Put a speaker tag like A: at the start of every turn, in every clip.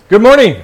A: Good morning.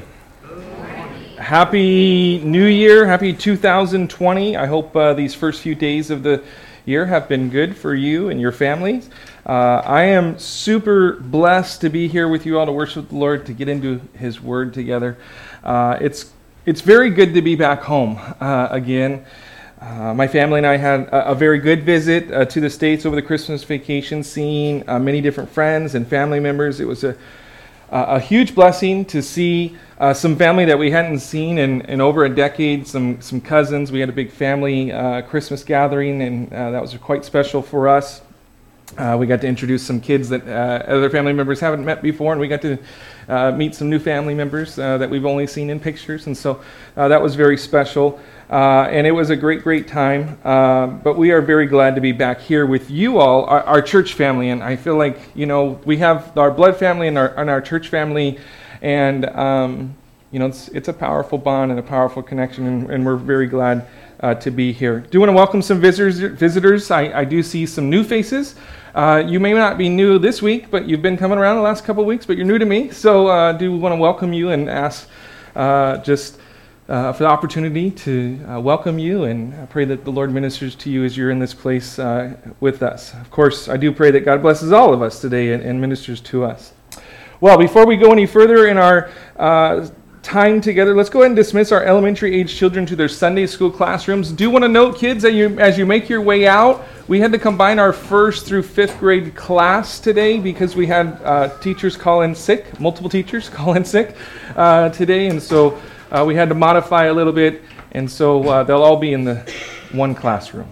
A: Happy New Year. Happy 2020. I hope these first few days of the year have been good for you and your families. I am super blessed to be here with you all to worship the Lord, to get into His Word together. It's very good to be back home again. My family and I had a very good visit to the States over the Christmas vacation, seeing many different friends and family members. It was a huge blessing to see some family that we hadn't seen in over a decade, some cousins. We had a big family Christmas gathering, and that was quite special for us. We got to introduce some kids that other family members haven't met before, and we got to meet some new family members that we've only seen in pictures, and so that was very special. And it was a great time, but we are very glad to be back here with you all, our church family. And I feel like, we have our blood family and our church family, and it's a powerful bond and a powerful connection, and we're very glad to be here. Do want to welcome some visitors. I do see some new faces. You may not be new this week, but you've been coming around the last couple of weeks, but you're new to me, so do want to welcome you and ask for the opportunity to welcome you, and I pray that the Lord ministers to you as you're in this place with us. Of course, I do pray that God blesses all of us today and ministers to us. Well, before we go any further in our time together, let's go ahead and dismiss our elementary age children to their Sunday school classrooms. Do want to note, kids, that as you make your way out, we had to combine our 1st through 5th grade class today because we had teachers call in sick, multiple teachers call in sick today, and so we had to modify a little bit, and so they'll all be in the one classroom.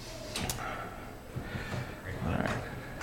A: All right.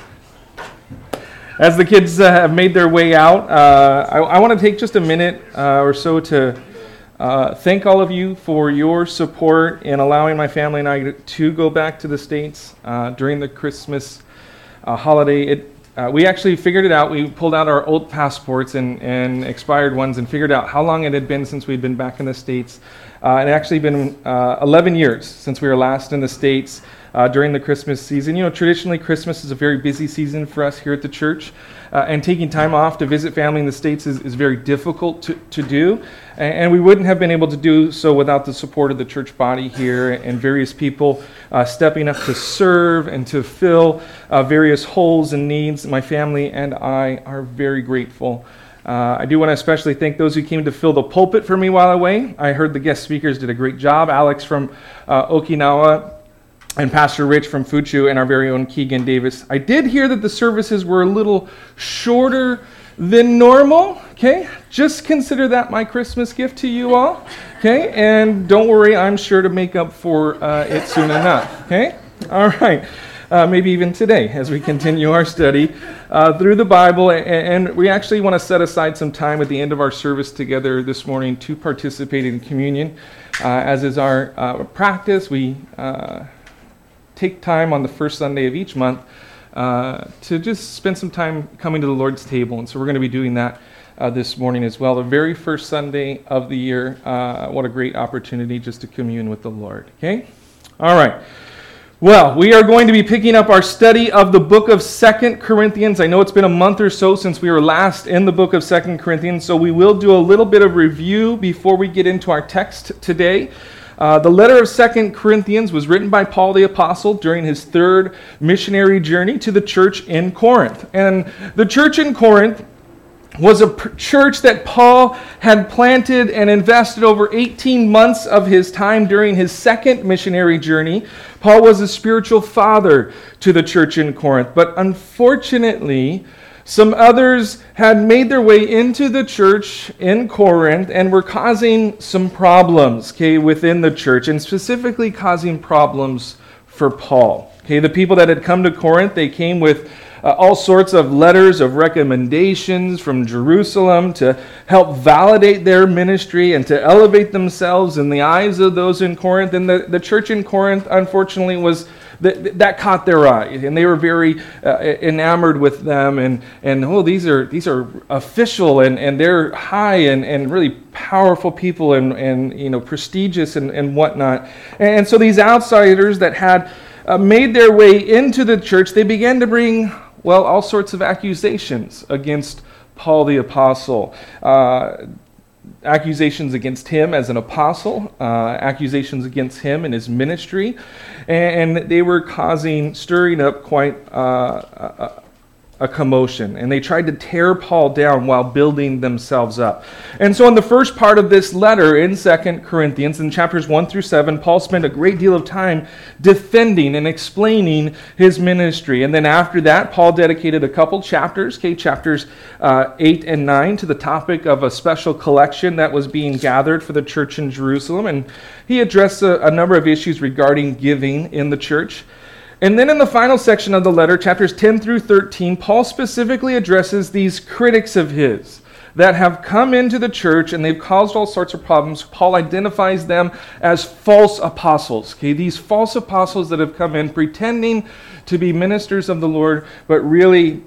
A: As the kids have made their way out, I want to take just a minute or so to thank all of you for your support in allowing my family and I to go back to the States during the Christmas holiday. We actually figured it out. We pulled out our old passports and expired ones and figured out how long it had been since we'd been back in the States. It had actually been 11 years since we were last in the States during the Christmas season. Traditionally Christmas is a very busy season for us here at the church, and taking time off to visit family in the States is very difficult to do, and we wouldn't have been able to do so without the support of the church body here and various people stepping up to serve and to fill various holes and needs. My family and I are very grateful. I do want to especially thank those who came to fill the pulpit for me while away. I heard the guest speakers did a great job. Alex from Okinawa, and Pastor Rich from Fuchu, and our very own Keegan Davis. I did hear that the services were a little shorter than normal, okay? Just consider that my Christmas gift to you all, okay? And don't worry, I'm sure to make up for it soon enough, okay? All right. Maybe even today as we continue our study through the Bible. And we actually want to set aside some time at the end of our service together this morning to participate in communion. As is our practice, we take time on the first Sunday of each month to just spend some time coming to the Lord's table. And so we're going to be doing that this morning as well. The very first Sunday of the year. What a great opportunity just to commune with the Lord. Okay? All right. Well, we are going to be picking up our study of the book of 2 Corinthians. I know it's been a month or so since we were last in the book of 2 Corinthians, so we will do a little bit of review before we get into our text today. The letter of 2 Corinthians was written by Paul the Apostle during his 3rd missionary journey to the church in Corinth. And the church in Corinth was a church that Paul had planted and invested over 18 months of his time during his 2nd missionary journey. Paul was a spiritual father to the church in Corinth, but unfortunately, some others had made their way into the church in Corinth and were causing some problems, within the church, and specifically causing problems for Paul. The people that had come to Corinth, they came with all sorts of letters of recommendations from Jerusalem to help validate their ministry and to elevate themselves in the eyes of those in Corinth. And the church in Corinth, unfortunately, was that caught their eye, and they were very enamored with them. And these are official, and they're high and really powerful people, and prestigious and whatnot. And so these outsiders that had made their way into the church, they began to bring all sorts of accusations against Paul the Apostle. Accusations against him as an apostle, accusations against him and his ministry, and they were stirring up quite a commotion, and they tried to tear Paul down while building themselves up. And so in the first part of this letter in 2 Corinthians, in chapters 1 through 7, Paul spent a great deal of time defending and explaining his ministry. And then after that, Paul dedicated a couple chapters, chapters 8 and 9, to the topic of a special collection that was being gathered for the church in Jerusalem. And he addressed a number of issues regarding giving in the church. And then in the final section of the letter, chapters 10 through 13, Paul specifically addresses these critics of his that have come into the church and they've caused all sorts of problems. Paul identifies them as false apostles. These false apostles that have come in pretending to be ministers of the Lord, but really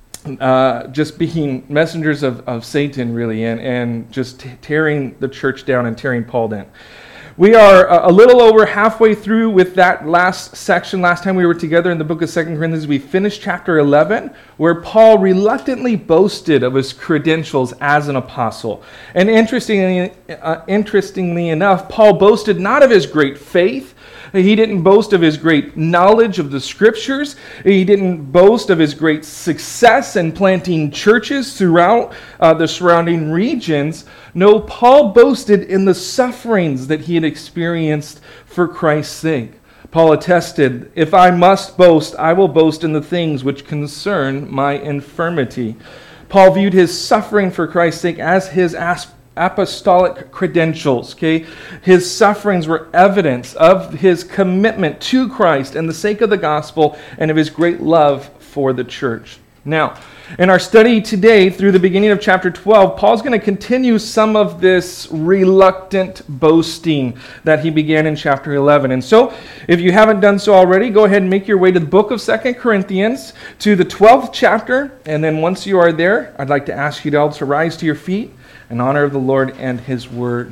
A: just being messengers of Satan, really, and just tearing the church down and tearing Paul down. We are a little over halfway through with that last section. Last time we were together in the book of 2 Corinthians, we finished chapter 11, where Paul reluctantly boasted of his credentials as an apostle. And interestingly enough, Paul boasted not of his great faith. He didn't boast of his great knowledge of the scriptures. He didn't boast of his great success in planting churches throughout the surrounding regions. No, Paul boasted in the sufferings that he had experienced for Christ's sake. Paul attested, "If I must boast, I will boast in the things which concern my infirmity." Paul viewed his suffering for Christ's sake as his apostolic credentials. His sufferings were evidence of his commitment to Christ and the sake of the gospel and of his great love for the church. Now, in our study today, through the beginning of chapter 12, Paul's going to continue some of this reluctant boasting that he began in chapter 11. And so, if you haven't done so already, go ahead and make your way to the book of 2 Corinthians, to the 12th chapter. And then once you are there, I'd like to ask you all to rise to your feet in honor of the Lord and His Word.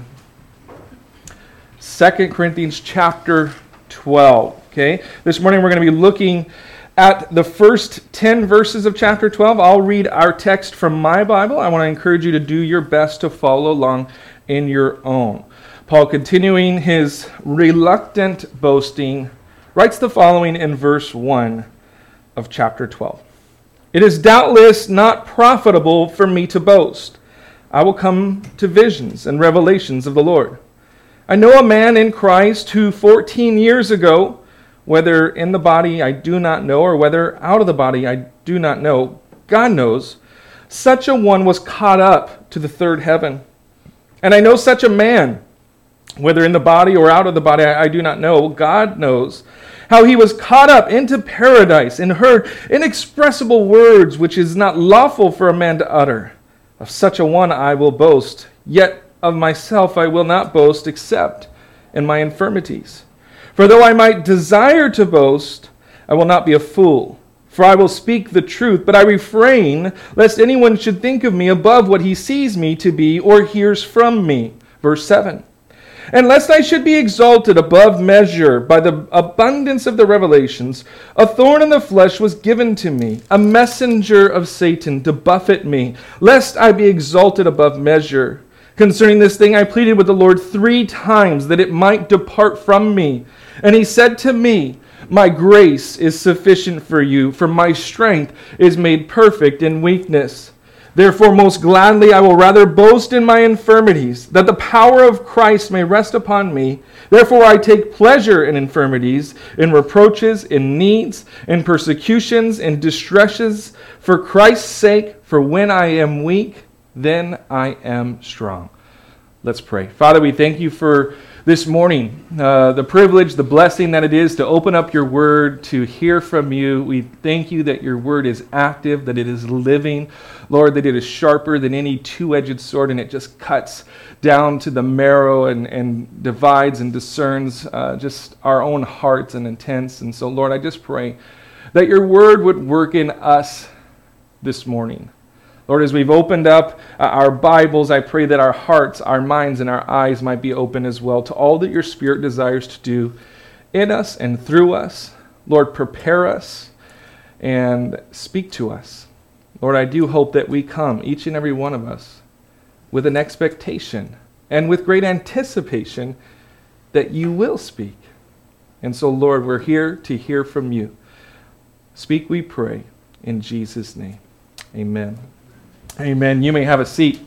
A: 2 Corinthians chapter 12. This morning we're going to be looking at the first 10 verses of chapter 12. I'll read our text from my Bible. I want to encourage you to do your best to follow along in your own. Paul, continuing his reluctant boasting, writes the following in verse 1 of chapter 12. "It is doubtless not profitable for me to boast. I will come to visions and revelations of the Lord. I know a man in Christ who 14 years ago, whether in the body I do not know, or whether out of the body I do not know, God knows, such a one was caught up to the third heaven. And I know such a man, whether in the body or out of the body I do not know, God knows, how he was caught up into paradise and heard inexpressible words which is not lawful for a man to utter. Of such a one I will boast, yet of myself I will not boast except in my infirmities. For though I might desire to boast, I will not be a fool. For I will speak the truth, but I refrain, lest anyone should think of me above what he sees me to be or hears from me." Verse 7. "And lest I should be exalted above measure by the abundance of the revelations, a thorn in the flesh was given to me, a messenger of Satan to buffet me, lest I be exalted above measure. Concerning this thing I pleaded with the Lord 3 times that it might depart from me. And he said to me, My grace is sufficient for you, for my strength is made perfect in weakness. Therefore most gladly I will rather boast in my infirmities, that the power of Christ may rest upon me. Therefore I take pleasure in infirmities, in reproaches, in needs, in persecutions, in distresses, for Christ's sake, for when I am weak, then I am strong." Let's pray. Father, we thank you for this morning, the privilege, the blessing that it is to open up your word, to hear from you. We thank you that your word is active, that it is living. Lord, that it is sharper than any two-edged sword, and it just cuts down to the marrow and divides and discerns just our own hearts and intents. And so, Lord, I just pray that your word would work in us this morning. Lord, as we've opened up our Bibles, I pray that our hearts, our minds, and our eyes might be open as well to all that your Spirit desires to do in us and through us. Lord, prepare us and speak to us. Lord, I do hope that we come, each and every one of us, with an expectation and with great anticipation that you will speak. And so, Lord, we're here to hear from you. Speak, we pray, in Jesus' name. Amen. Amen. You may have a seat.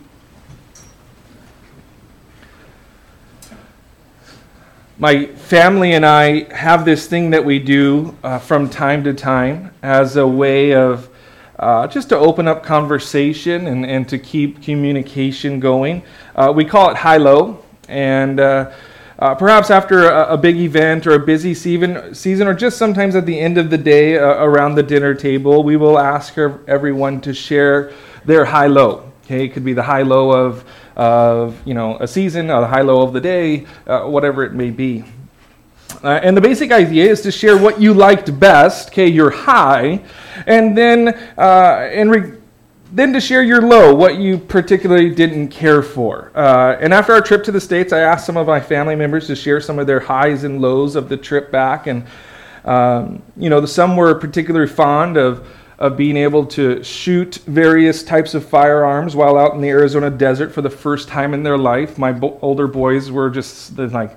A: My family and I have this thing that we do from time to time as a way of just to open up conversation and to keep communication going. We call it high-low, and perhaps after a big event or a busy season, or just sometimes at the end of the day around the dinner table, we will ask everyone to share their high-low. Okay, it could be the high-low of a season, or the high-low of the day, whatever it may be. And the basic idea is to share what you liked best, okay, your high, and then then to share your low, what you particularly didn't care for. And after our trip to the States, I asked some of my family members to share some of their highs and lows of the trip back, and some were particularly fond of being able to shoot various types of firearms while out in the Arizona desert for the first time in their life. My older boys were just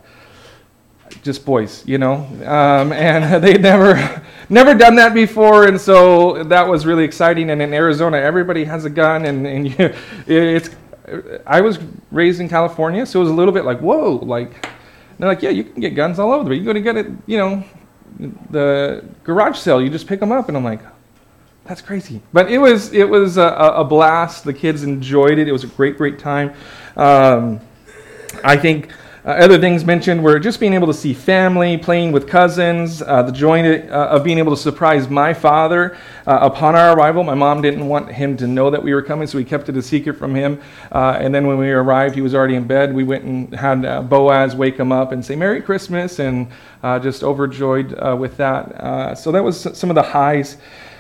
A: boys, and they'd never done that before, and so that was really exciting. And in Arizona, everybody has a gun, and I was raised in California, so it was a little bit like, whoa, like, they're like, yeah, you can get guns all over, but you're going to get it, the garage sale, you just pick them up, and I'm like, that's crazy. But it was a blast. The kids enjoyed it. It was a great time. I think other things mentioned were just being able to see family, playing with cousins, the joy of being able to surprise my father upon our arrival. My mom didn't want him to know that we were coming, so we kept it a secret from him. And then when we arrived, he was already in bed. We went and had Boaz wake him up and say, Merry Christmas, and just overjoyed with that. So that was some of the highs.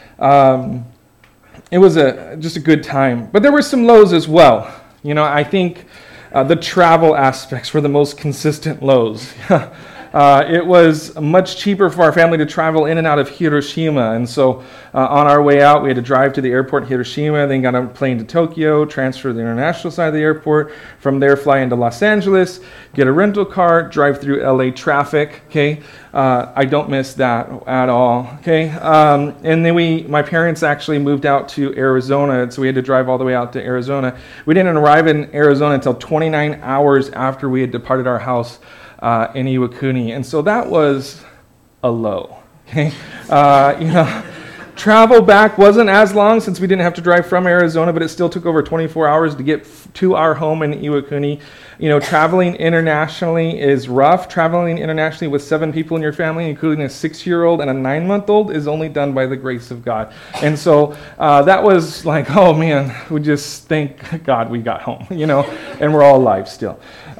A: It was just a good time. But there were some lows as well. I think the travel aspects were the most consistent lows. It was much cheaper for our family to travel in and out of Hiroshima. And so on our way out, we had to drive to the airport in Hiroshima, then got on a plane to Tokyo, transfer to the international side of the airport, from there fly into Los Angeles, get a rental car, drive through LA traffic, okay? I don't miss that at all, okay? And then my parents actually moved out to Arizona, so we had to drive all the way out to Arizona. We didn't arrive in Arizona until 29 hours after we had departed our house in Iwakuni, and so that was a low. Okay, travel back wasn't as long since we didn't have to drive from Arizona, but it still took over 24 hours to get to our home in Iwakuni. Traveling internationally is rough. Traveling internationally with 7 people in your family, including a 6-year-old and a 9-month-old, is only done by the grace of God. And so that was like, oh man, we just thank God we got home, and we're all alive still.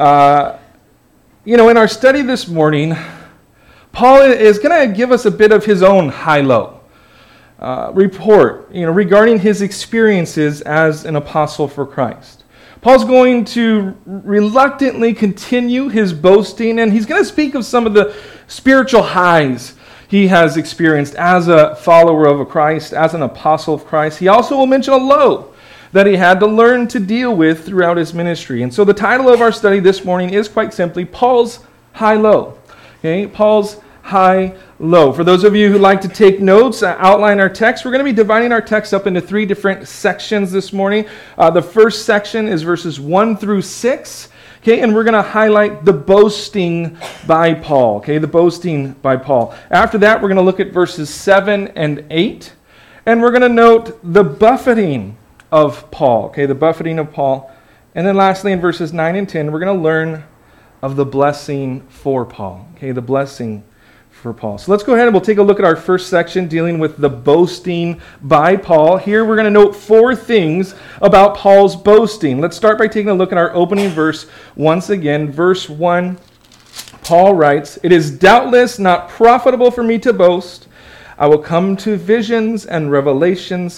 A: In our study this morning, Paul is going to give us a bit of his own high-low report, regarding his experiences as an apostle for Christ. Paul's going to reluctantly continue his boasting, and he's going to speak of some of the spiritual highs he has experienced as a follower of Christ, as an apostle of Christ. He also will mention a low that he had to learn to deal with throughout his ministry. And so the title of our study this morning is quite simply Paul's High-Low. Okay, Paul's High-Low. For those of you who like to take notes, outline our text, we're going to be dividing our text up into 3 different sections this morning. The first section is verses 1 through 6. Okay, and we're going to highlight the boasting by Paul. Okay, the boasting by Paul. After that, we're going to look at verses 7 and 8. And we're going to note the buffeting of Paul, okay, the buffeting of Paul. And then lastly, in verses 9 and 10, we're going to learn of the blessing for Paul, okay, the blessing for Paul. So let's go ahead and we'll take a look at our first section dealing with the boasting by Paul. Here we're going to note 4 things about Paul's boasting. Let's start by taking a look at our opening verse once again. Verse 1, Paul writes, "It is doubtless not profitable for me to boast. I will come to visions and revelations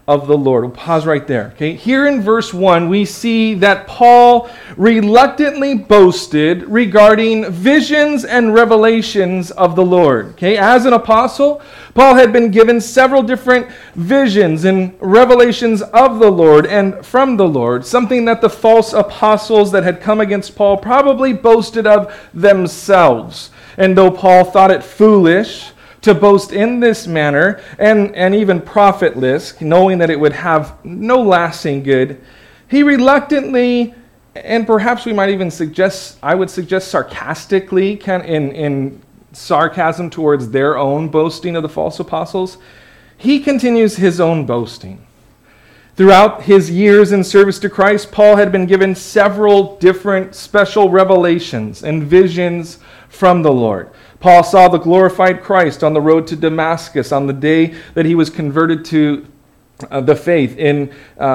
A: of the Lord. We'll pause right there. Okay, here in verse 1, we see that Paul reluctantly boasted regarding visions and revelations of the Lord. Okay, as an apostle, Paul had been given several different visions and revelations of the Lord and from the Lord, something that the false apostles that had come against Paul probably boasted of themselves. And though Paul thought it foolish to boast in this manner, and even profitless, knowing that it would have no lasting good, he reluctantly, and perhaps we might even suggest, I would suggest sarcastically, in sarcasm towards their own boasting of the false apostles, he continues his own boasting. Throughout his years in service to Christ, Paul had been given several different special revelations and visions from the Lord. Paul saw the glorified Christ on the road to Damascus on the day that he was converted to the faith in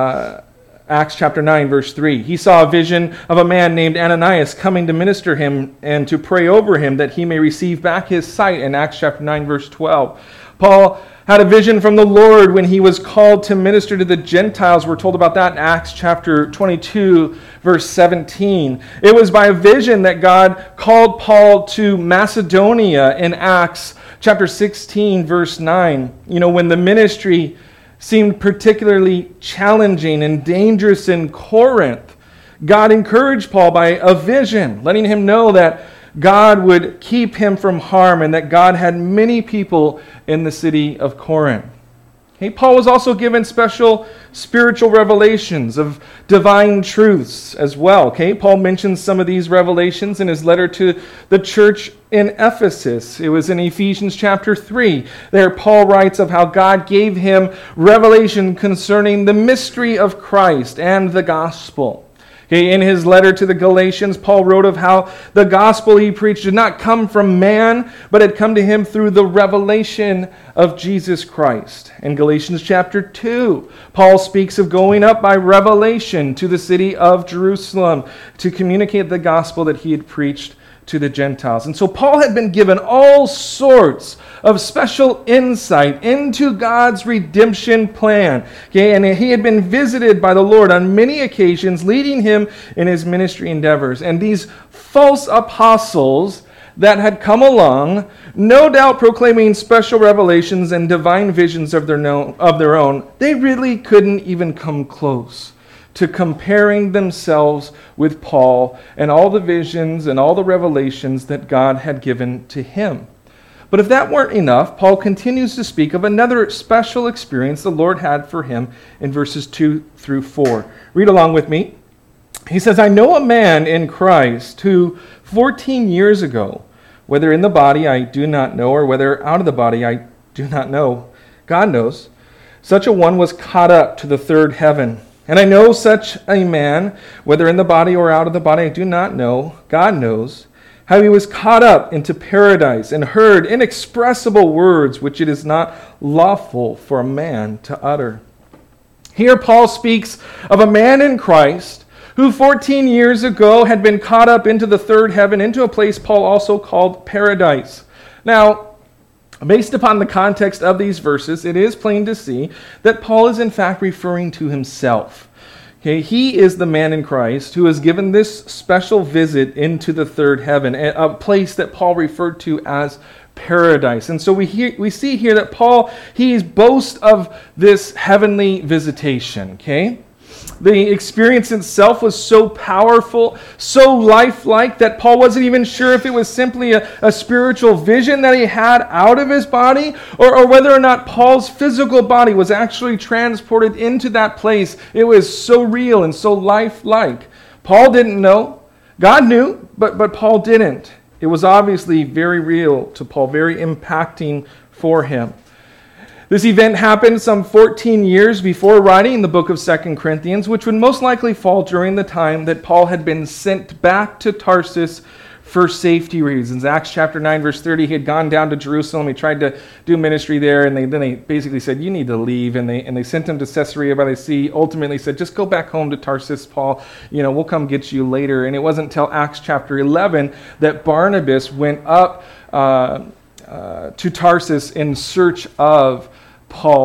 A: Acts chapter 9, verse 3. He saw a vision of a man named Ananias coming to minister him and to pray over him that he may receive back his sight in Acts chapter 9, verse 12. Paul had a vision from the Lord when he was called to minister to the Gentiles. We're told about that in Acts chapter 22, verse 17. It was by a vision that God called Paul to Macedonia in Acts chapter 16, verse 9. You know, when the ministry seemed particularly challenging and dangerous in Corinth, God encouraged Paul by a vision, letting him know that God would keep him from harm and that God had many people in the city of Corinth. Okay, Paul was also given special spiritual revelations of divine truths as well. Okay, Paul mentions some of these revelations in his letter to the church in Ephesus. It was in Ephesians chapter 3. There Paul writes of how God gave him revelation concerning the mystery of Christ and the gospel. Okay, in his letter to the Galatians, Paul wrote of how the gospel he preached did not come from man, but had come to him through the revelation of Jesus Christ. In Galatians chapter 2, Paul speaks of going up by revelation to the city of Jerusalem to communicate the gospel that he had preached to the Gentiles. And so Paul had been given all sorts of special insight into God's redemption plan. Okay, and he had been visited by the Lord on many occasions, leading him in his ministry endeavors. And these false apostles that had come along, no doubt proclaiming special revelations and divine visions of their own, they really couldn't even come close to comparing themselves with Paul and all the visions and all the revelations that God had given to him. But if that weren't enough, Paul continues to speak of another special experience the Lord had for him in verses 2 through 4. Read along with me. He says, I know a man in Christ who 14 years ago, whether in the body I do not know, or whether out of the body I do not know, God knows, such a one was caught up to the third heaven. And I know such a man, whether in the body or out of the body, I do not know, God knows, how he was caught up into paradise and heard inexpressible words which it is not lawful for a man to utter. Here Paul speaks of a man in Christ who 14 years ago had been caught up into the third heaven, into a place Paul also called paradise. Now, based upon the context of these verses, it is plain to see that Paul is in fact referring to himself. Okay, he is the man in Christ who is given this special visit into the third heaven, a place that Paul referred to as paradise. And so we see here that Paul, he boasts of this heavenly visitation. Okay? The experience itself was so powerful, so lifelike, that Paul wasn't even sure if it was simply a spiritual vision that he had out of his body, or whether or not Paul's physical body was actually transported into that place. It was so real and so lifelike. Paul didn't know. God knew, but Paul didn't. It was obviously very real to Paul, very impacting for him. This event happened some 14 years before writing the book of 2 Corinthians, which would most likely fall during the time that Paul had been sent back to Tarsus for safety reasons. Acts chapter 9, verse 30, he had gone down to Jerusalem. He tried to do ministry there, and then they basically said, you need to leave. And they sent him to Caesarea by the sea, ultimately said, just go back home to Tarsus, Paul. We'll come get you later. And it wasn't until Acts chapter 11 that Barnabas went up to Tarsus in search of Paul,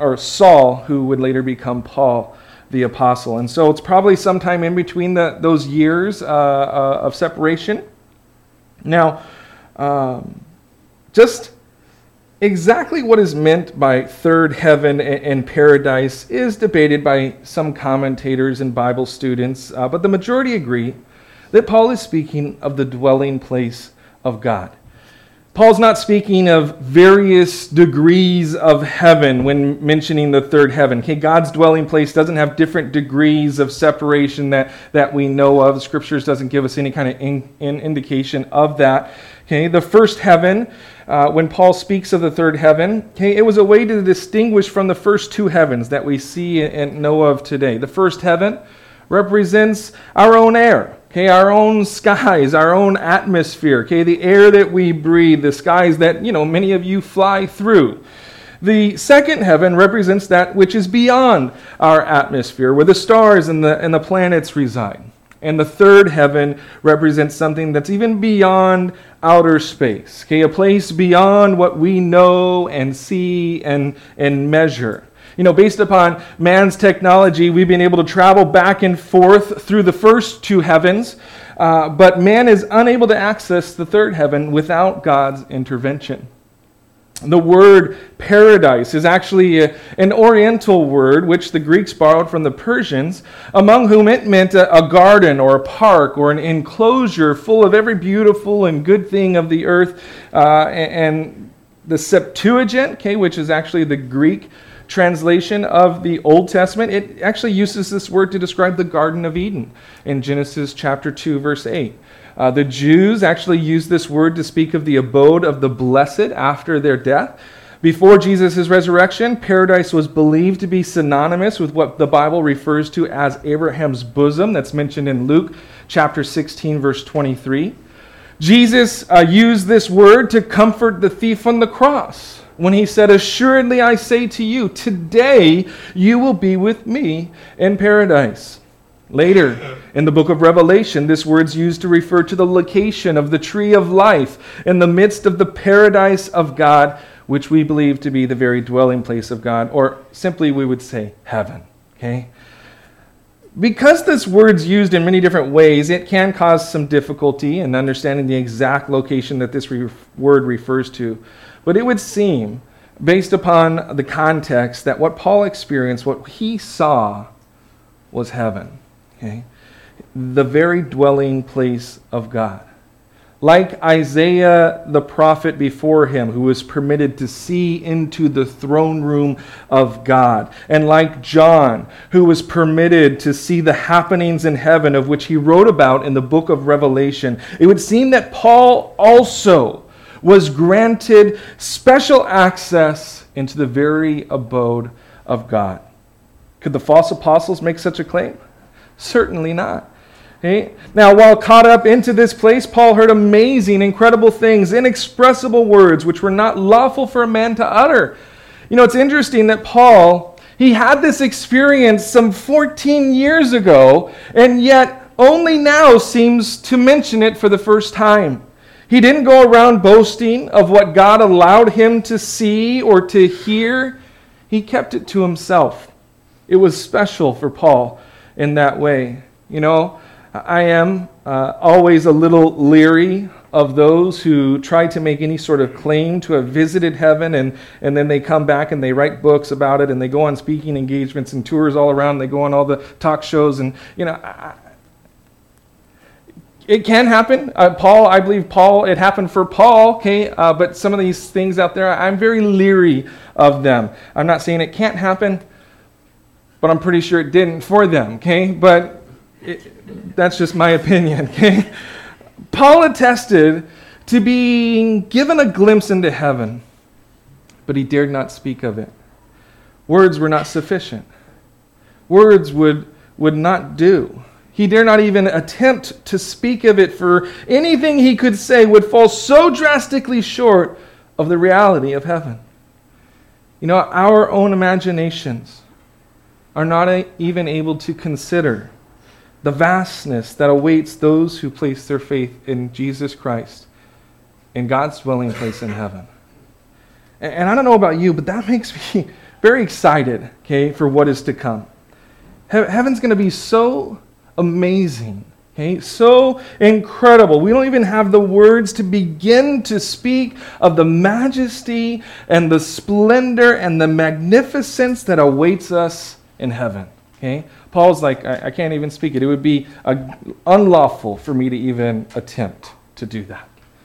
A: or Saul, who would later become Paul the Apostle. And so it's probably sometime in between those years of separation. Now, just exactly what is meant by third heaven and paradise is debated by some commentators and Bible students, but the majority agree that Paul is speaking of the dwelling place of God. Paul's not speaking of various degrees of heaven when mentioning the third heaven. Okay, God's dwelling place doesn't have different degrees of separation that we know of. The Scriptures doesn't give us any kind of indication of that. Okay, the first heaven, when Paul speaks of the third heaven, okay, it was a way to distinguish from the first two heavens that we see and know of today. The first heaven represents our own air. Okay, our own skies, our own atmosphere, okay, the air that we breathe, the skies that, many of you fly through. The second heaven represents that which is beyond our atmosphere, where the stars and the planets reside. And the third heaven represents something that's even beyond outer space, okay, a place beyond what we know and see and measure. Based upon man's technology, we've been able to travel back and forth through the first two heavens, but man is unable to access the third heaven without God's intervention. The word paradise is actually an Oriental word which the Greeks borrowed from the Persians, among whom it meant a garden or a park or an enclosure full of every beautiful and good thing of the earth. And the Septuagint, okay, which is actually the Greek translation of the Old Testament, it actually uses this word to describe the Garden of Eden in Genesis chapter 2, verse 8. The Jews actually use this word to speak of the abode of the blessed after their death. Before Jesus' resurrection, paradise was believed to be synonymous with what the Bible refers to as Abraham's bosom. That's mentioned in Luke chapter 16, verse 23. Jesus used this word to comfort the thief on the cross when he said, "Assuredly I say to you, today you will be with me in paradise." Later, in the book of Revelation, this word's used to refer to the location of the tree of life in the midst of the paradise of God, which we believe to be the very dwelling place of God, or simply we would say heaven. Okay? Because this word's used in many different ways, it can cause some difficulty in understanding the exact location that this word refers to. But it would seem, based upon the context, that what Paul experienced, what he saw, was heaven. Okay? The very dwelling place of God. Like Isaiah the prophet before him, who was permitted to see into the throne room of God. And like John, who was permitted to see the happenings in heaven, of which he wrote about in the book of Revelation. It would seem that Paul also was granted special access into the very abode of God. Could the false apostles make such a claim? Certainly not. Okay? Now, while caught up into this place, Paul heard amazing, incredible things, inexpressible words which were not lawful for a man to utter. It's interesting that Paul, he had this experience some 14 years ago, and yet only now seems to mention it for the first time. He didn't go around boasting of what God allowed him to see or to hear. He kept it to himself. It was special for Paul in that way. I am always a little leery of those who try to make any sort of claim to have visited heaven and then they come back and they write books about it and they go on speaking engagements and tours all around. They go on all the talk shows and, it can happen. I believe it happened for Paul, okay? But some of these things out there, I'm very leery of them. I'm not saying it can't happen, but I'm pretty sure it didn't for them, okay? But that's just my opinion, okay? Paul attested to being given a glimpse into heaven, but he dared not speak of it. Words were not sufficient. Words would not do. He dare not even attempt to speak of it, for anything he could say would fall so drastically short of the reality of heaven. Our own imaginations are not even able to consider the vastness that awaits those who place their faith in Jesus Christ, in God's dwelling place in heaven. And I don't know about you, but that makes me very excited, okay, for what is to come. Heaven's going to be so amazing, okay, so incredible. We don't even have the words to begin to speak of the majesty and the splendor and the magnificence that awaits us in heaven, okay? Paul's like, I can't even speak it. It would be unlawful for me to even attempt to do that.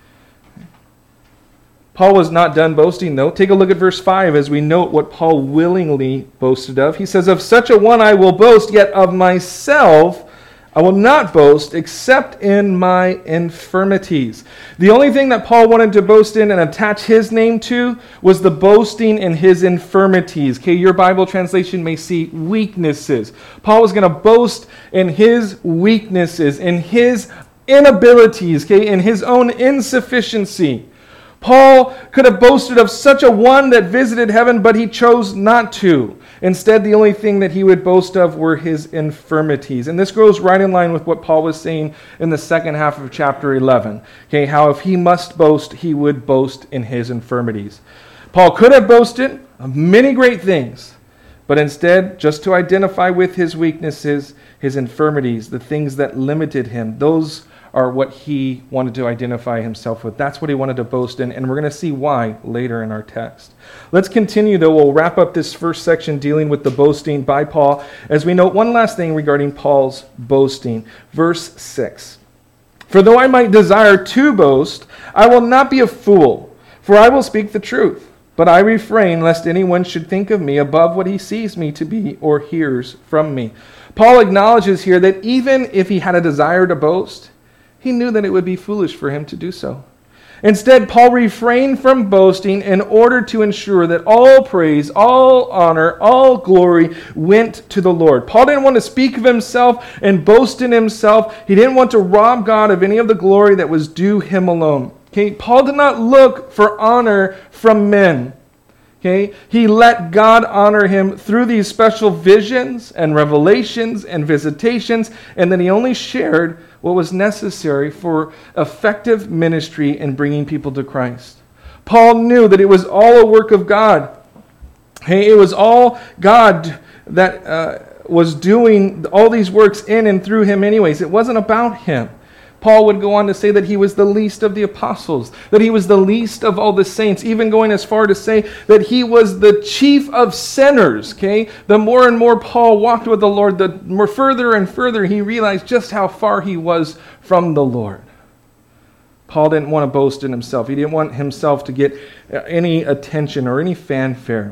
A: Paul was not done boasting, though. Take a look at verse 5 as we note what Paul willingly boasted of. He says, "Of such a one I will boast, yet of myself I will not boast except in my infirmities." The only thing that Paul wanted to boast in and attach his name to was the boasting in his infirmities. Okay, your Bible translation may see weaknesses. Paul was going to boast in his weaknesses, in his inabilities, okay, in his own insufficiency. Paul could have boasted of such a one that visited heaven, but he chose not to. Instead, the only thing that he would boast of were his infirmities. And this goes right in line with what Paul was saying in the second half of chapter 11. Okay, how if he must boast, he would boast in his infirmities. Paul could have boasted of many great things, but instead, just to identify with his weaknesses, his infirmities, the things that limited him, those are what he wanted to identify himself with. That's what he wanted to boast in, and we're going to see why later in our text. Let's continue, though. We'll wrap up this first section dealing with the boasting by Paul as we note one last thing regarding Paul's boasting. Verse 6. "For though I might desire to boast, I will not be a fool, for I will speak the truth. But I refrain lest anyone should think of me above what he sees me to be or hears from me." Paul acknowledges here that even if he had a desire to boast, he knew that it would be foolish for him to do so. Instead, Paul refrained from boasting in order to ensure that all praise, all honor, all glory went to the Lord. Paul didn't want to speak of himself and boast in himself. He didn't want to rob God of any of the glory that was due him alone. Okay? Paul did not look for honor from men. Okay? He let God honor him through these special visions and revelations and visitations, and then he only shared what was necessary for effective ministry in bringing people to Christ. Paul knew that it was all a work of God. Hey, it was all God that was doing all these works in and through him anyways. It wasn't about him. Paul would go on to say that he was the least of the apostles, that he was the least of all the saints, even going as far to say that he was the chief of sinners. Okay? The more and more Paul walked with the Lord, the more further and further he realized just how far he was from the Lord. Paul didn't want to boast in himself. He didn't want himself to get any attention or any fanfare.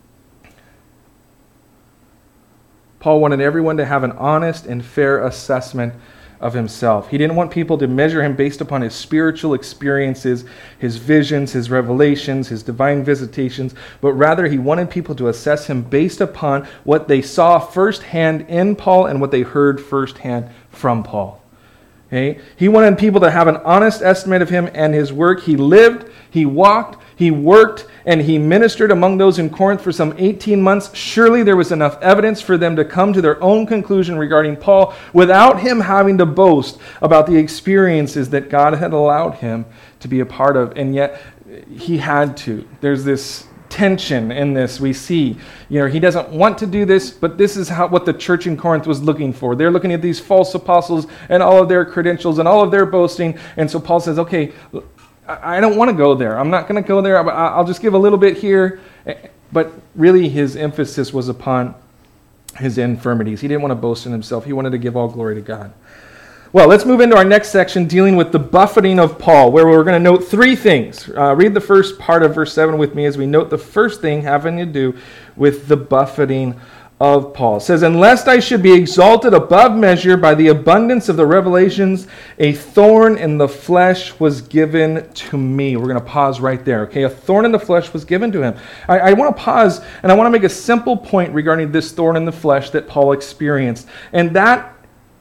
A: Paul wanted everyone to have an honest and fair assessment of himself. He didn't want people to measure him based upon his spiritual experiences, his visions, his revelations, his divine visitations, but rather he wanted people to assess him based upon what they saw firsthand in Paul and what they heard firsthand from Paul. Okay? He wanted people to have an honest estimate of him and his work. He lived, he walked, he worked, and he ministered among those in Corinth for some 18 months. Surely there was enough evidence for them to come to their own conclusion regarding Paul without him having to boast about the experiences that God had allowed him to be a part of. And yet he had to. There's this tension in this we see. He doesn't want to do this, but this is what the church in Corinth was looking for. They're looking at these false apostles and all of their credentials and all of their boasting. And so Paul says, okay, I don't want to go there. I'm not going to go there. I'll just give a little bit here. But really his emphasis was upon his infirmities. He didn't want to boast in himself. He wanted to give all glory to God. Well, let's move into our next section dealing with the buffeting of Paul, where we're going to note three things. Read the first part of verse 7 with me as we note the first thing having to do with the buffeting of Paul. It says, "Unless I should be exalted above measure by the abundance of the revelations, a thorn in the flesh was given to me." We're going to pause right there. Okay, a thorn in the flesh was given to him. I want to pause and I want to make a simple point regarding this thorn in the flesh that Paul experienced. And that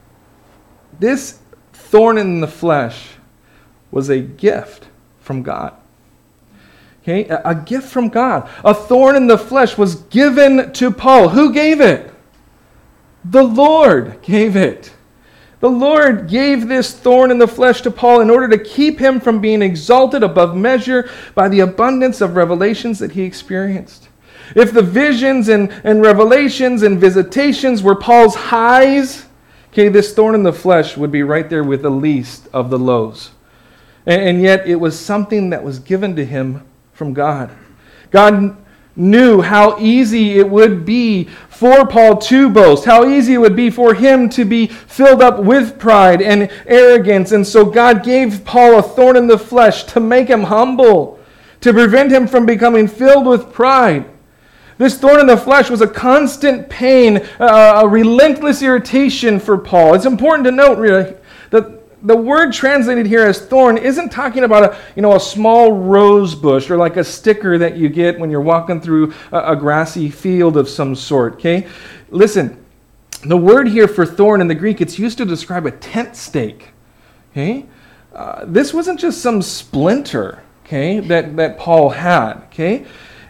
A: this thorn in the flesh was a gift from God. Okay, a gift from God. A thorn in the flesh was given to Paul. Who gave it? The Lord gave it. The Lord gave this thorn in the flesh to Paul in order to keep him from being exalted above measure by the abundance of revelations that he experienced. If the visions and revelations and visitations were Paul's highs, okay, this thorn in the flesh would be right there with the least of the lows. And yet it was something that was given to him from God. God knew how easy it would be for Paul to boast, how easy it would be for him to be filled up with pride and arrogance. And so God gave Paul a thorn in the flesh to make him humble, to prevent him from becoming filled with pride. This thorn in the flesh was a constant pain, a relentless irritation for Paul. It's important to note, really, that the word translated here as thorn isn't talking about a small rose bush or like a sticker that you get when you're walking through a grassy field of some sort. Okay, listen, the word here for thorn in the Greek, it's used to describe a tent stake. Okay, this wasn't just some splinter. Okay, that Paul had. Okay.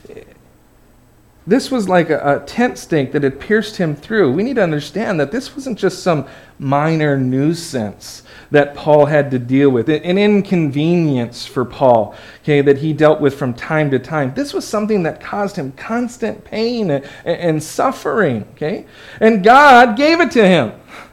A: This was like a tent stake that had pierced him through. We need to understand that this wasn't just some minor nuisance that Paul had to deal with, an inconvenience for Paul, okay, that he dealt with from time to time. This was something that caused him constant pain and suffering, okay? And God gave it to him.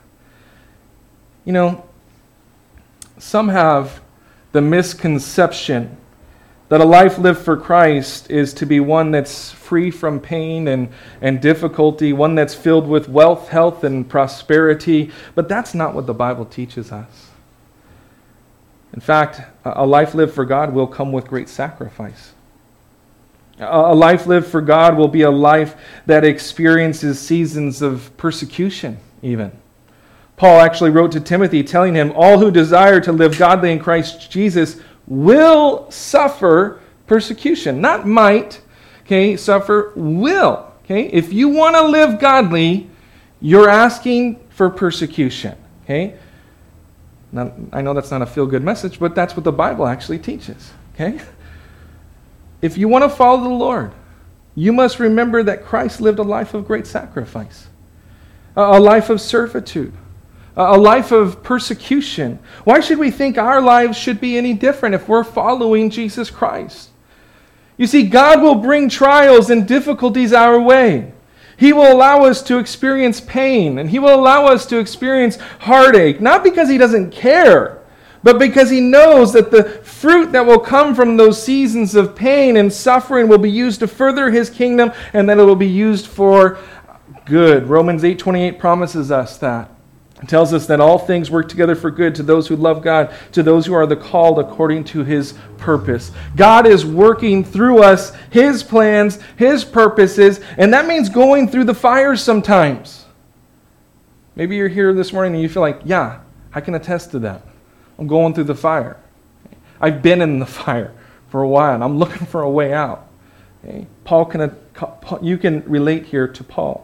A: Some have the misconception that a life lived for Christ is to be one that's free from pain and difficulty, one that's filled with wealth, health, and prosperity. But that's not what the Bible teaches us. In fact, a life lived for God will come with great sacrifice. A life lived for God will be a life that experiences seasons of persecution, even. Paul actually wrote to Timothy telling him, all who desire to live godly in Christ Jesus will suffer persecution. Not might, okay, suffer will. Okay? If you want to live godly, you're asking for persecution. Okay? Now, I know that's not a feel-good message, but that's what the Bible actually teaches. Okay? If you want to follow the Lord, you must remember that Christ lived a life of great sacrifice, a life of servitude, a life of persecution. Why should we think our lives should be any different if we're following Jesus Christ? You see, God will bring trials and difficulties our way. He will allow us to experience pain, and He will allow us to experience heartache, not because He doesn't care, but because He knows that the fruit that will come from those seasons of pain and suffering will be used to further His kingdom, and that it will be used for good. Romans 8:28 promises us that. It tells us that all things work together for good to those who love God, to those who are the called according to His purpose. God is working through us His plans, His purposes, and that means going through the fires sometimes. Maybe you're here this morning and you feel like, yeah, I can attest to that. I'm going through the fire. I've been in the fire for a while and I'm looking for a way out. Okay? You can relate here to Paul.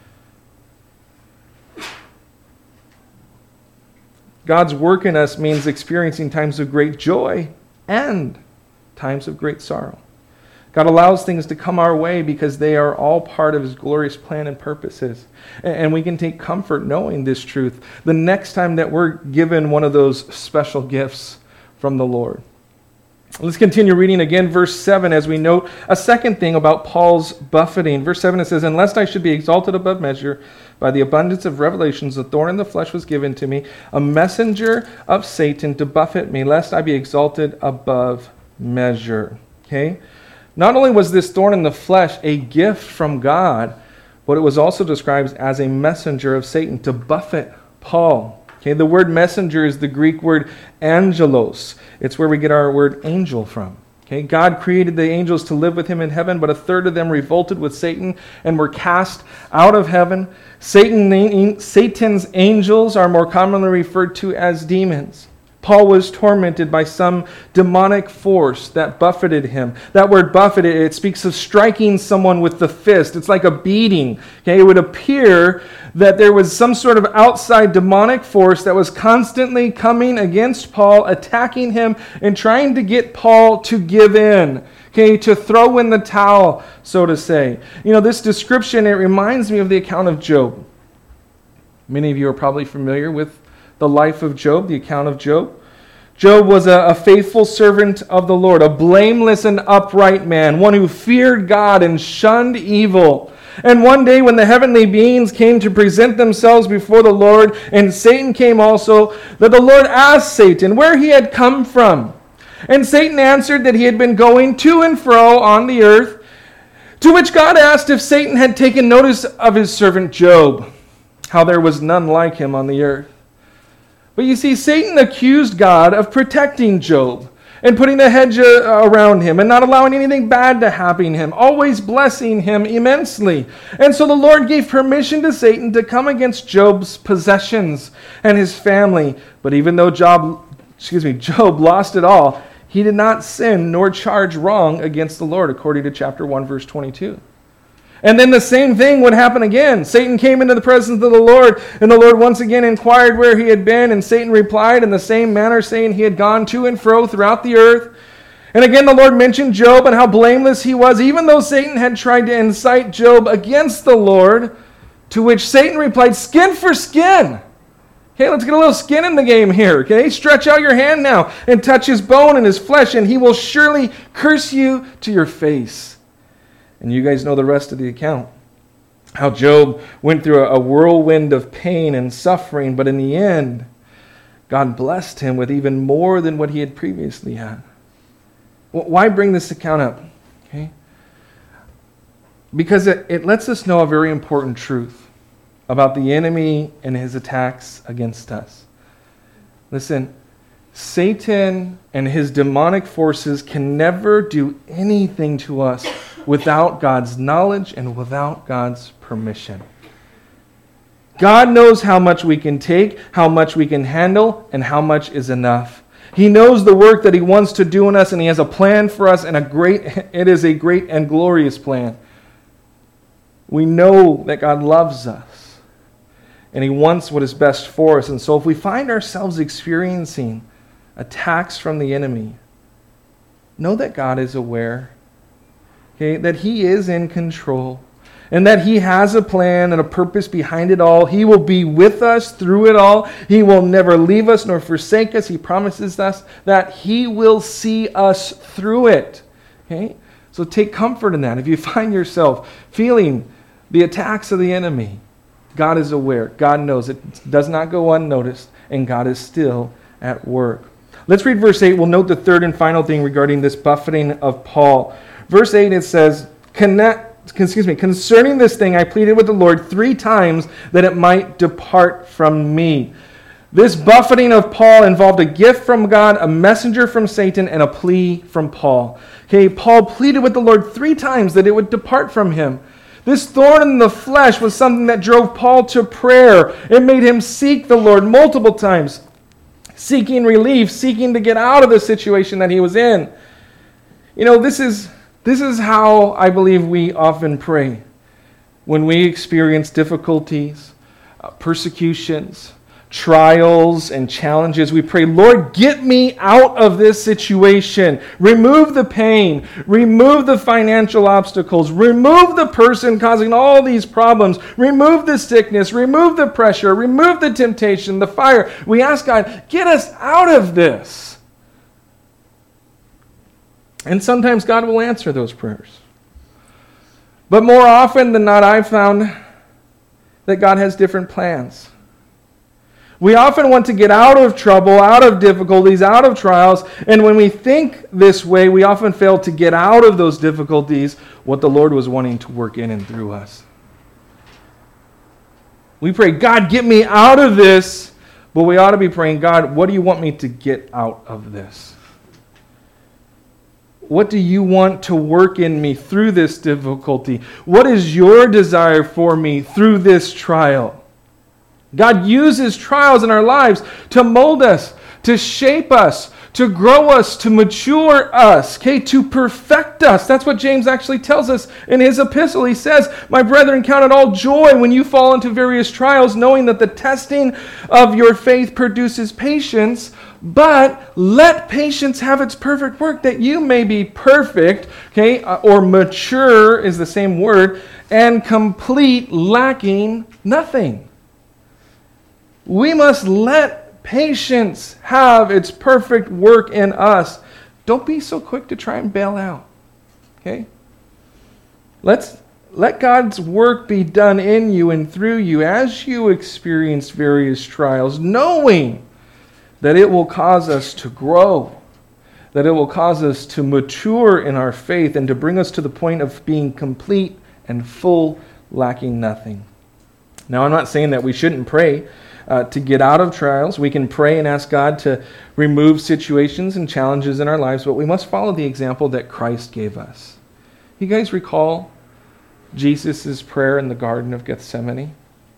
A: God's work in us means experiencing times of great joy and times of great sorrow. God allows things to come our way because they are all part of His glorious plan and purposes. And we can take comfort knowing this truth the next time that we're given one of those special gifts from the Lord. Let's continue reading again verse 7 as we note a second thing about Paul's buffeting. Verse 7, it says, "And lest I should be exalted above measure by the abundance of revelations, a thorn in the flesh was given to me, a messenger of Satan to buffet me, lest I be exalted above measure." Okay? Not only was this thorn in the flesh a gift from God, but it was also described as a messenger of Satan to buffet Paul. Okay, the word messenger is the Greek word angelos. It's where we get our word angel from. Okay, God created the angels to live with Him in heaven, but a third of them revolted with Satan and were cast out of heaven. Satan's angels are more commonly referred to as demons. Paul was tormented by some demonic force that buffeted him. That word buffeted, it speaks of striking someone with the fist. It's like a beating. Okay, it would appear that there was some sort of outside demonic force that was constantly coming against Paul, attacking him, and trying to get Paul to give in. Okay, to throw in the towel, so to say. You know, this description, it reminds me of the account of Job. Many of you are probably familiar with the life of Job, the account of Job. Job was a faithful servant of the Lord, a blameless and upright man, one who feared God and shunned evil. And one day when the heavenly beings came to present themselves before the Lord, and Satan came also, that the Lord asked Satan where he had come from. And Satan answered that he had been going to and fro on the earth, to which God asked if Satan had taken notice of his servant Job, how there was none like him on the earth. But you see, Satan accused God of protecting Job and putting a hedge around him and not allowing anything bad to happen to him, always blessing him immensely. And so the Lord gave permission to Satan to come against Job's possessions and his family. But even though Job lost it all, he did not sin nor charge wrong against the Lord, according to chapter 1, verse 22. And then the same thing would happen again. Satan came into the presence of the Lord, and the Lord once again inquired where he had been, and Satan replied in the same manner, saying he had gone to and fro throughout the earth. And again the Lord mentioned Job and how blameless he was, even though Satan had tried to incite Job against the Lord, to which Satan replied, skin for skin. Okay, let's get a little skin in the game here, okay? Stretch out your hand now and touch his bone and his flesh, and he will surely curse you to your face. And you guys know the rest of the account. How Job went through a whirlwind of pain and suffering, but in the end, God blessed him with even more than what he had previously had. Why bring this account up? Okay? Because it lets us know a very important truth about the enemy and his attacks against us. Listen, Satan and his demonic forces can never do anything to us without God's knowledge and without God's permission. God knows how much we can take, how much we can handle, and how much is enough. He knows the work that he wants to do in us, and he has a plan for us, and it is a great and glorious plan. We know that God loves us, and he wants what is best for us. And so if we find ourselves experiencing attacks from the enemy, know that God is aware, okay, that he is in control, and that he has a plan and a purpose behind it all. He will be with us through it all. He will never leave us nor forsake us. He promises us that he will see us through it. Okay? So take comfort in that. If you find yourself feeling the attacks of the enemy, God is aware. God knows it does not go unnoticed, and God is still at work. Let's read verse 8. We'll note the third and final thing regarding this buffeting of Paul. Verse 8, it says, concerning this thing I pleaded with the Lord 3 times that it might depart from me. This buffeting of Paul involved a gift from God, a messenger from Satan, and a plea from Paul. Okay, Paul pleaded with the Lord 3 times that it would depart from him. This thorn in the flesh was something that drove Paul to prayer. It made him seek the Lord multiple times, seeking relief, seeking to get out of the situation that he was in. You know, this is how I believe we often pray when we experience difficulties, persecutions, trials, and challenges. We pray, Lord, get me out of this situation. Remove the pain. Remove the financial obstacles. Remove the person causing all these problems. Remove the sickness. Remove the pressure. Remove the temptation, the fire. We ask God, get us out of this. And sometimes God will answer those prayers. But more often than not, I've found that God has different plans. We often want to get out of trouble, out of difficulties, out of trials, and when we think this way, we often fail to get out of those difficulties what the Lord was wanting to work in and through us. We pray, God, get me out of this, but we ought to be praying, God, what do you want me to get out of this? What do you want to work in me through this difficulty? What is your desire for me through this trial? God uses trials in our lives to mold us, to shape us, to grow us, to mature us, okay, to perfect us. That's what James actually tells us in his epistle. He says, my brethren, count it all joy when you fall into various trials, knowing that the testing of your faith produces patience. But let patience have its perfect work, that you may be perfect, okay, or mature is the same word, and complete, lacking nothing. We must let patience have its perfect work in us. Don't be so quick to try and bail out. Okay? Let God's work be done in you and through you as you experience various trials, knowing that it will cause us to grow, that it will cause us to mature in our faith and to bring us to the point of being complete and full, lacking nothing. Now, I'm not saying that we shouldn't pray to get out of trials. We can pray and ask God to remove situations and challenges in our lives, but we must follow the example that Christ gave us. You guys recall Jesus' prayer in the Garden of Gethsemane?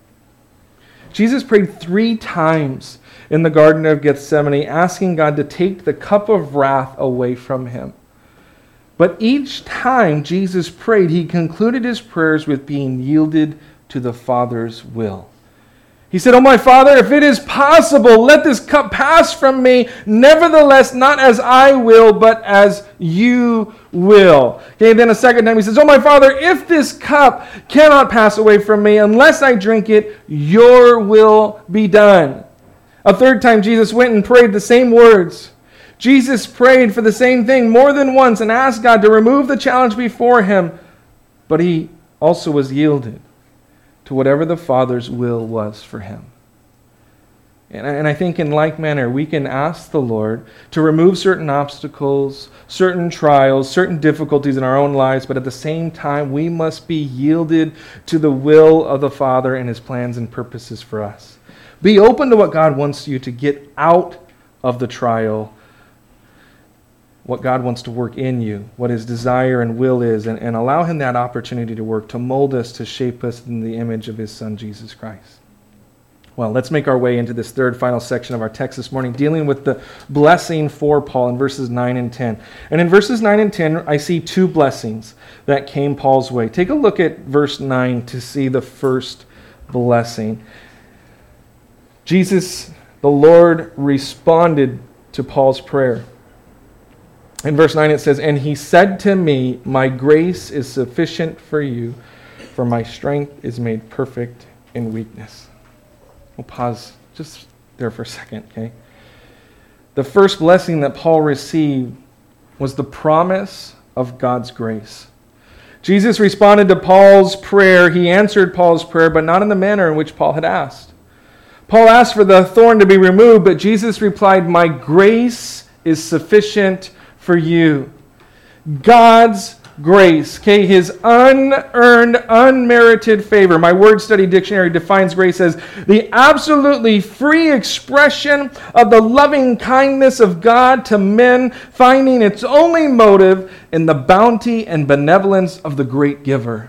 A: Jesus prayed 3 times in the Garden of Gethsemane, asking God to take the cup of wrath away from him. But each time Jesus prayed, he concluded his prayers with being yielded to the Father's will. He said, "Oh my Father, if it is possible, let this cup pass from me. Nevertheless, not as I will, but as you will." Okay, then a second time he says, "Oh my Father, if this cup cannot pass away from me unless I drink it, your will be done." A third time Jesus went and prayed the same words. Jesus prayed for the same thing more than once and asked God to remove the challenge before him, but he also was yielded to whatever the Father's will was for him. And I think in like manner, we can ask the Lord to remove certain obstacles, certain trials, certain difficulties in our own lives, but at the same time, we must be yielded to the will of the Father and his plans and purposes for us. Be open to what God wants you to get out of the trial, what God wants to work in you, what his desire and will is, and allow him that opportunity to work, to mold us, to shape us in the image of his Son, Jesus Christ. Well, let's make our way into this third final section of our text this morning, dealing with the blessing for Paul in verses 9 and 10. And in verses 9 and 10, I see 2 blessings that came Paul's way. Take a look at verse 9 to see the first blessing. Jesus, the Lord, responded to Paul's prayer. In verse 9 it says, "And he said to me, my grace is sufficient for you, for my strength is made perfect in weakness." We'll pause just there for a second, okay? The first blessing that Paul received was the promise of God's grace. Jesus responded to Paul's prayer. He answered Paul's prayer, but not in the manner in which Paul had asked. Paul asked for the thorn to be removed, but Jesus replied, "My grace is sufficient for you." God's grace, okay, his unearned, unmerited favor. My word study dictionary defines grace as the absolutely free expression of the loving kindness of God to men, finding its only motive in the bounty and benevolence of the great giver.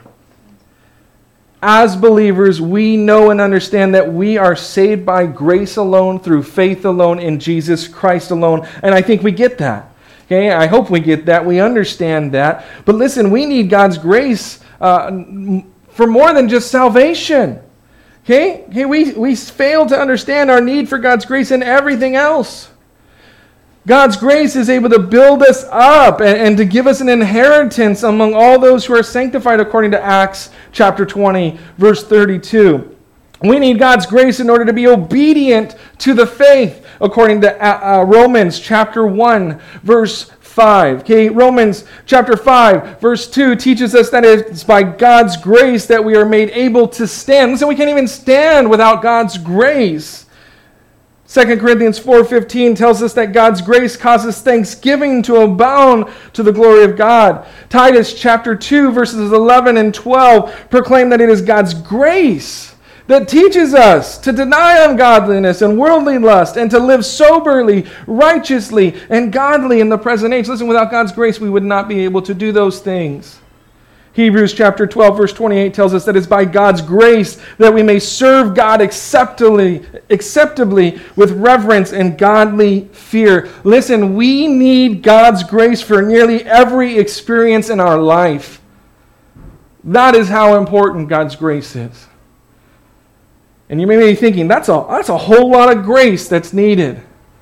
A: As believers, we know and understand that we are saved by grace alone, through faith alone, in Jesus Christ alone, and I think we get that. Okay, I hope we get that. We understand that. But listen, we need God's grace for more than just salvation. Okay, we fail to understand our need for God's grace in everything else. God's grace is able to build us up and to give us an inheritance among all those who are sanctified, according to Acts chapter 20, verse 32. We need God's grace in order to be obedient to the faith, according to Romans chapter 1, verse 5. Okay, Romans chapter 5, verse 2 teaches us that it's by God's grace that we are made able to stand. Listen, we can't even stand without God's grace. 2 Corinthians 4:15 tells us that God's grace causes thanksgiving to abound to the glory of God. Titus chapter 2, verses 11 and 12 proclaim that it is God's grace that teaches us to deny ungodliness and worldly lust and to live soberly, righteously, and godly in the present age. Listen, without God's grace, we would not be able to do those things. Hebrews chapter 12, verse 28 tells us that it's by God's grace that we may serve God acceptably with reverence and godly fear. Listen, we need God's grace for nearly every experience in our life. That is how important God's grace is. And you may be thinking, that's a whole lot of grace that's needed.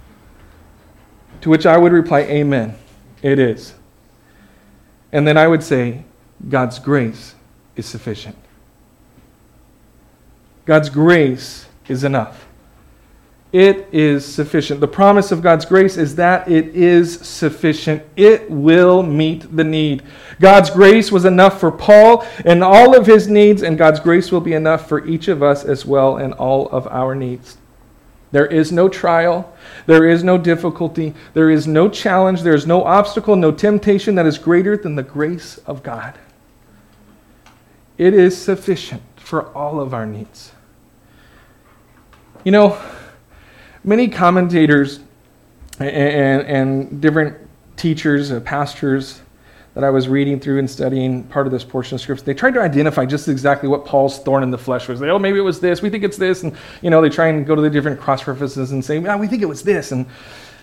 A: To which I would reply, amen. It is. And then I would say, God's grace is sufficient. God's grace is enough. It is sufficient. The promise of God's grace is that it is sufficient. It will meet the need. God's grace was enough for Paul and all of his needs, and God's grace will be enough for each of us as well in all of our needs. There is no trial. There is no difficulty. There is no challenge. There is no obstacle, no temptation that is greater than the grace of God. It is sufficient for all of our needs. You know, many commentators and different teachers, pastors that I was reading through and studying part of this portion of Scripture, they tried to identify just exactly what Paul's thorn in the flesh was. They, maybe it was this. We think it's this. And, they try and go to the different cross references and say, we think it was this. And,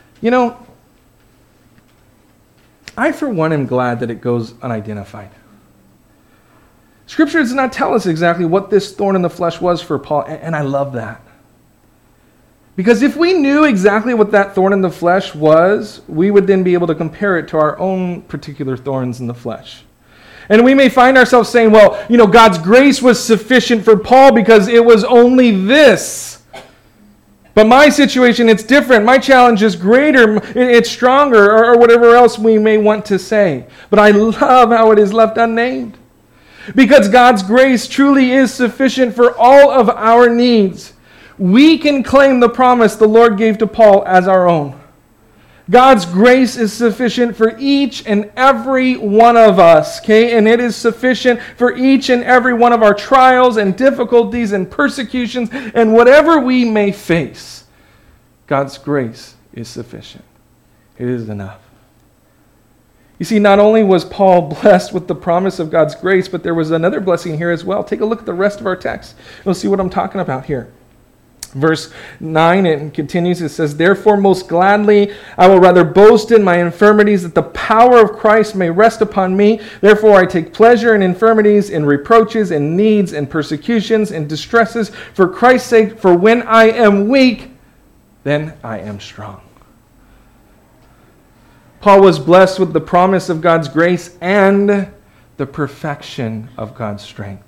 A: I, for one, am glad that it goes unidentified. Scripture does not tell us exactly what this thorn in the flesh was for Paul, and I love that. Because if we knew exactly what that thorn in the flesh was, we would then be able to compare it to our own particular thorns in the flesh. And we may find ourselves saying, God's grace was sufficient for Paul because it was only this. But my situation, it's different. My challenge is greater. It's stronger, or whatever else we may want to say. But I love how it is left unnamed. Because God's grace truly is sufficient for all of our needs. We can claim the promise the Lord gave to Paul as our own. God's grace is sufficient for each and every one of us, okay? And it is sufficient for each and every one of our trials and difficulties and persecutions and whatever we may face. God's grace is sufficient. It is enough. You see, not only was Paul blessed with the promise of God's grace, but there was another blessing here as well. Take a look at the rest of our text. You'll see what I'm talking about here. Verse 9, it continues, it says, "Therefore most gladly I will rather boast in my infirmities, that the power of Christ may rest upon me. Therefore I take pleasure in infirmities, in reproaches, in needs, in persecutions, in distresses, for Christ's sake, for when I am weak, then I am strong." Paul was blessed with the promise of God's grace and the perfection of God's strength.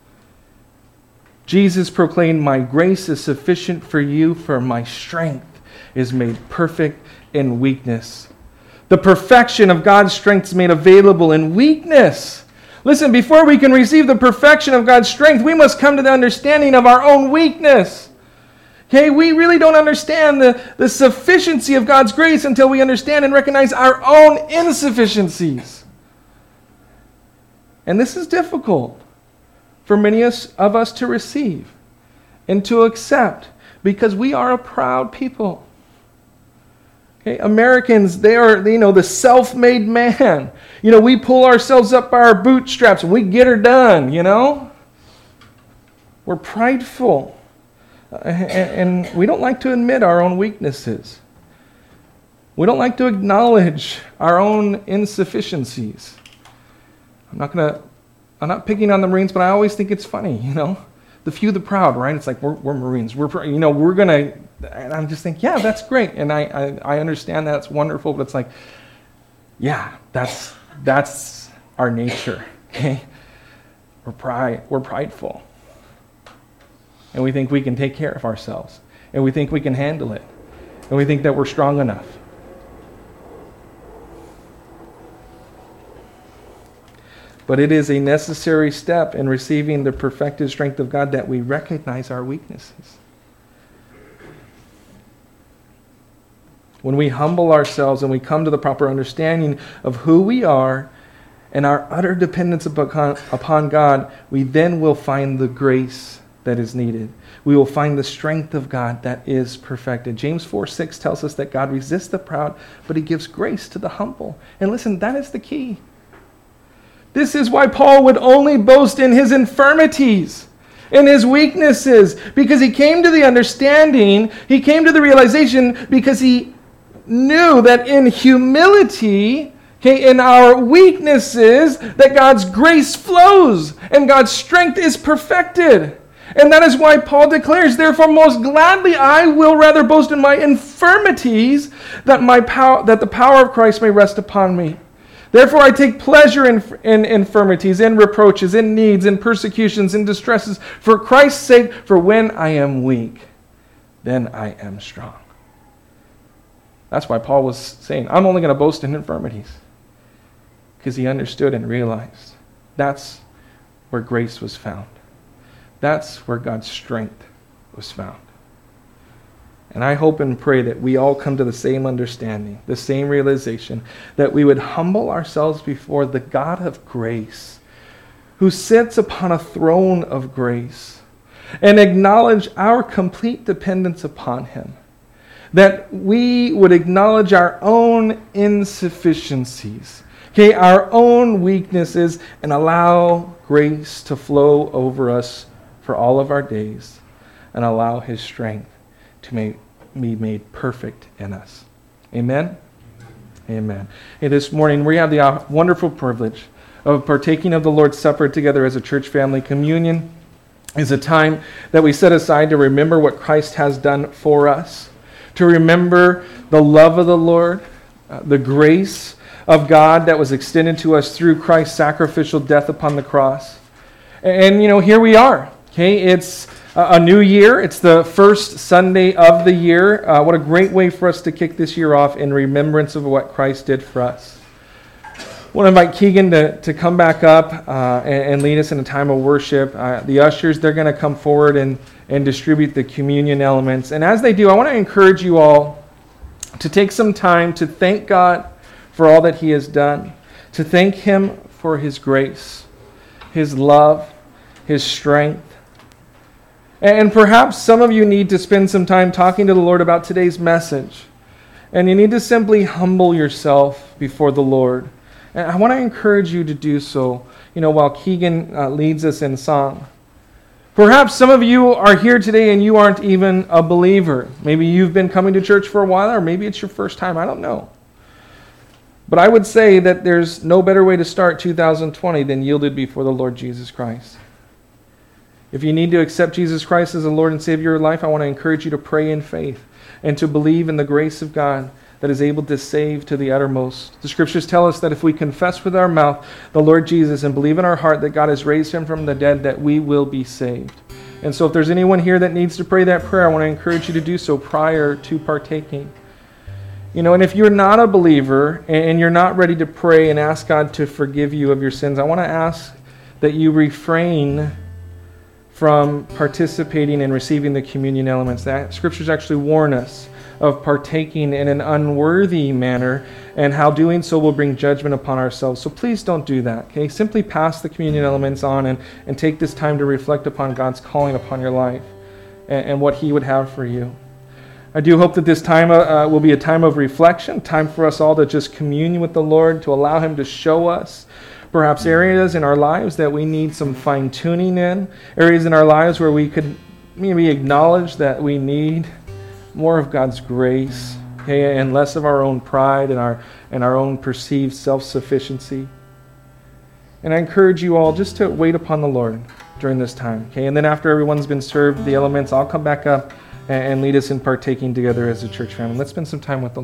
A: Jesus proclaimed, "My grace is sufficient for you, for my strength is made perfect in weakness." The perfection of God's strength is made available in weakness. Listen, before we can receive the perfection of God's strength, we must come to the understanding of our own weakness. Okay, we really don't understand the sufficiency of God's grace until we understand and recognize our own insufficiencies. And this is difficult for many of us to receive and to accept, because we are a proud people. Okay, Americans, they are, the self-made man. We pull ourselves up by our bootstraps and we get her done, We're prideful. And we don't like to admit our own weaknesses. We don't like to acknowledge our own insufficiencies. I'm not picking on the Marines, but I always think it's funny, the few, the proud, right? It's like we're Marines. We're gonna, and I just think, yeah, that's great, and I understand that's wonderful, but it's like, yeah, that's our nature. Okay, we're prideful, and we think we can take care of ourselves, and we think we can handle it, and we think that we're strong enough. But it is a necessary step in receiving the perfected strength of God that we recognize our weaknesses. When we humble ourselves and we come to the proper understanding of who we are and our utter dependence upon God, we then will find the grace that is needed. We will find the strength of God that is perfected. James 4:6 tells us that God resists the proud, but he gives grace to the humble. And listen, that is the key. This is why Paul would only boast in his infirmities, in his weaknesses, because he came to the understanding, he came to the realization, because he knew that in humility, in our weaknesses, that God's grace flows and God's strength is perfected. And that is why Paul declares, "Therefore most gladly I will rather boast in my infirmities, that the power of Christ may rest upon me. Therefore I take pleasure in infirmities, in reproaches, in needs, in persecutions, in distresses, for Christ's sake, for when I am weak, then I am strong. That's why Paul was saying, I'm only going to boast in infirmities. Because he understood and realized that's where grace was found. That's where God's strength was found. And I hope and pray that we all come to the same understanding, the same realization, that we would humble ourselves before the God of grace, who sits upon a throne of grace, and acknowledge our complete dependence upon him. That we would acknowledge our own insufficiencies, okay, our own weaknesses, and allow grace to flow over us for all of our days, and allow his strength to be made perfect in us. Amen? Amen. Hey, this morning we have the wonderful privilege of partaking of the Lord's Supper together as a church family. Communion is a time that we set aside to remember what Christ has done for us, to remember the love of the Lord, the grace of God that was extended to us through Christ's sacrificial death upon the cross. And, here we are. Okay, it's a new year. It's the first Sunday of the year. What a great way for us to kick this year off in remembrance of what Christ did for us. I want to invite Keegan to come back up and lead us in a time of worship. The ushers, they're going to come forward and distribute the communion elements. And as they do, I want to encourage you all to take some time to thank God for all that he has done, to thank him for his grace, his love, his strength. And perhaps some of you need to spend some time talking to the Lord about today's message. And you need to simply humble yourself before the Lord. And I want to encourage you to do so, while Keegan leads us in song. Perhaps some of you are here today and you aren't even a believer. Maybe you've been coming to church for a while, or maybe it's your first time. I don't know. But I would say that there's no better way to start 2020 than yielded before the Lord Jesus Christ. If you need to accept Jesus Christ as the Lord and Savior of your life, I want to encourage you to pray in faith and to believe in the grace of God that is able to save to the uttermost. The scriptures tell us that if we confess with our mouth the Lord Jesus and believe in our heart that God has raised him from the dead, that we will be saved. And so if there's anyone here that needs to pray that prayer, I want to encourage you to do so prior to partaking. And if you're not a believer and you're not ready to pray and ask God to forgive you of your sins, I want to ask that you refrain from participating and receiving the communion elements. That scriptures actually warn us of partaking in an unworthy manner and how doing so will bring judgment upon ourselves. So please don't do that, okay? Simply pass the communion elements on and take this time to reflect upon God's calling upon your life and what he would have for you. I do hope that this time will be a time of reflection, time for us all to just commune with the Lord, to allow him to show us perhaps areas in our lives that we need some fine-tuning in, areas in our lives where we could maybe acknowledge that we need more of God's grace, okay, and less of our own pride and our own perceived self-sufficiency. And I encourage you all just to wait upon the Lord during this time, okay? And then after everyone's been served the elements, I'll come back up and lead us in partaking together as a church family. Let's spend some time with the Lord.